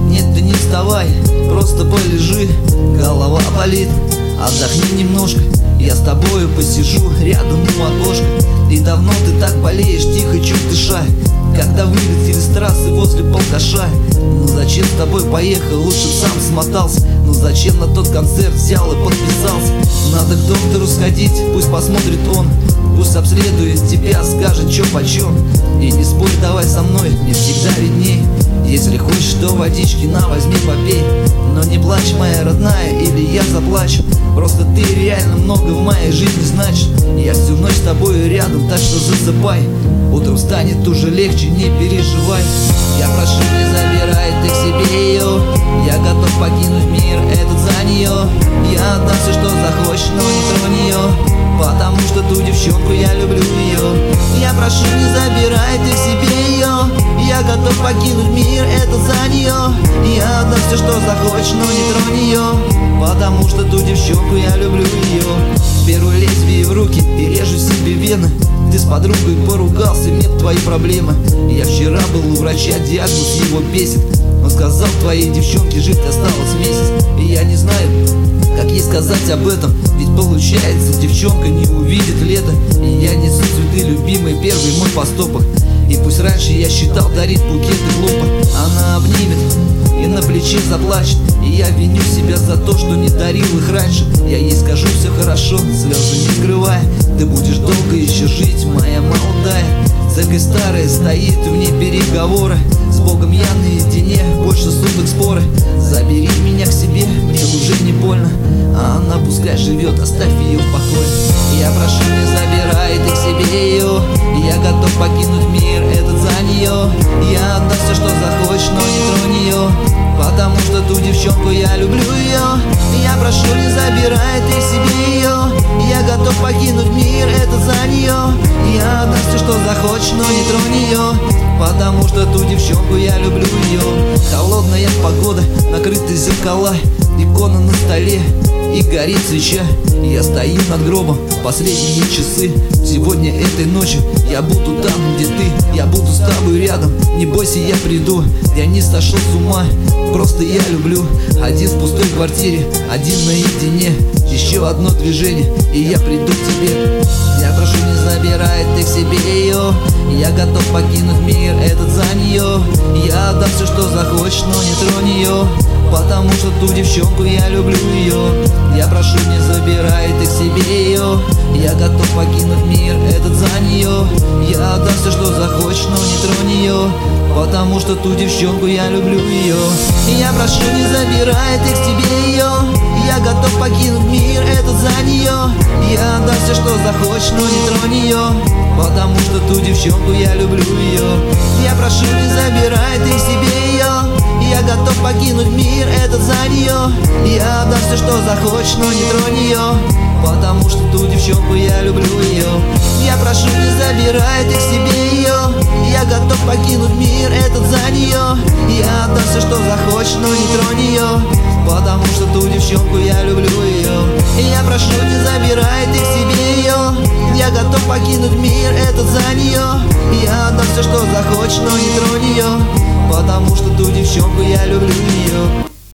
Нет, ты не вставай, просто полежи. Голова болит, отдохни немножко. Я с тобою посижу рядом у окошка. И давно ты так болеешь, тихо, чуть дыша. Когда вылетели с трассы возле Балкаша. Ну зачем с тобой поехал, лучше б сам смотался. Ну зачем на тот концерт взял и подписался? Надо к доктору сходить, пусть посмотрит он. Пусть обследует тебя, скажет чё почем. И не спорь давай со мной, мне всегда видней. Если хочешь, то водички на, возьми попей. Но не плачь, моя родная, или я заплачу. Просто ты реально много в моей жизни значишь. Я всю ночь с тобой рядом, так что засыпай. Утром станет уже легче, не переживай. Я прошу, не забирай ты к себе ее. Я готов покинуть мир этот за нее. Я отдам все, что захочешь, но не тронь ее. Потому что ту девчонку я люблю ее. Я прошу, не забирай ты к себе ее. Я готов покинуть мир этот за нее. Я отдам все, что захочешь, но не тронь ее. Потому что ту девчонку я люблю ее. Беру лезвие в руки и режу себе вены. Ты с подругой поругался, нет твои проблемы. Я вчера был у врача, диагноз его бесит. Он сказал, твоей девчонке жить осталось месяц. И я не знаю, как ей сказать об этом. Ведь получается, девчонка не увидит лето. И я несу цветы, любимый, первый мой поступок. И пусть раньше я считал дарить букеты глупо. Она обнимет и на плече заплачет. И я виню себя за то, что не дарил их раньше. Я ей скажу, все хорошо, слезы не скрывая. Ты будешь долго еще жить, моя молодая. Церковь старая стоит вне переговора. С Богом я наедине, больше суток споры. Забери меня к себе, мне уже не больно. А она пускай живет, оставь ее в покое. Я прошу, не забирай ты к себе ее. Я готов покинуть мир этот за нее. Я отдам все, что захочешь, но не тронь ее. Потому что ту девчонку я люблю ее. Я прошу, не забирай ты к себе ее. Я готов покинуть мир этот за нее. Я отдам все, что захочешь, но не тронь ее. Потому что ту девчонку я люблю ее. Холодная погода, накрыты зеркала, икона на столе и горит свеча. Я стою над гробом, последние часы. Сегодня этой ночью я буду там, где ты. Я буду с тобой рядом, не бойся, я приду. Я не сошел с ума, просто я люблю. Один в пустой квартире, один наедине. Еще одно движение, и я приду к тебе. Я прошу, не забирай ты к себе ее. Я готов покинуть мир этот за нее. Я отдам все, что захочешь, но не тронь ее. Потому что ту девчонку я люблю ее. Я прошу, не забирай ты к себе ее. Я готов покинуть мир этот за нее. Я отдам все, что захочешь, но не тронь ее. Потому что ту девчонку я люблю ее. Я прошу, не забирай ты к себе ее. Я готов покинуть мир этот за нее. Я отдам все, что захочешь, но не тронь ее. Потому что ту девчонку я люблю ее. Я прошу, не забирай ты к себе ее. Я готов покинуть мир этот за нее. Я отдам все, что захочешь, но не тронь ее. Потому что ту девчонку я люблю ее. Я прошу, не забирай ты к себе ее. Я готов покинуть мир этот за нее. Я отдам все, что захочешь, но не тронь ее. Потому что ту девчонку я люблю ее. Я прошу, не забирай ты к себе ее. Я готов покинуть мир этот за нее. Я отдам все, что захочешь, но не тронь ее. Потому что ту девчонку я люблю ее.